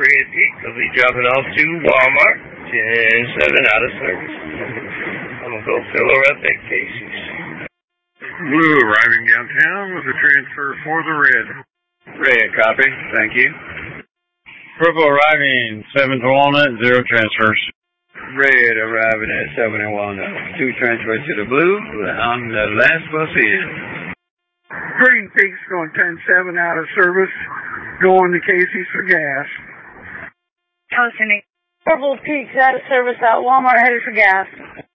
Red Peak will be dropping off to Walmart. 10-7 out of service. I'm going to go fill her up at Casey's. Blue arriving downtown with a transfer for the Red. Red, copy. Thank you. Purple arriving 7th Walnut, 0 transfers. Red arriving at 7 and Walnut. 2 transfers to the Blue. On the last bus in. Green Peak's going 10-7 out of service. Going to Casey's for gas. Purple Peak's out of service at Walmart, headed for gas.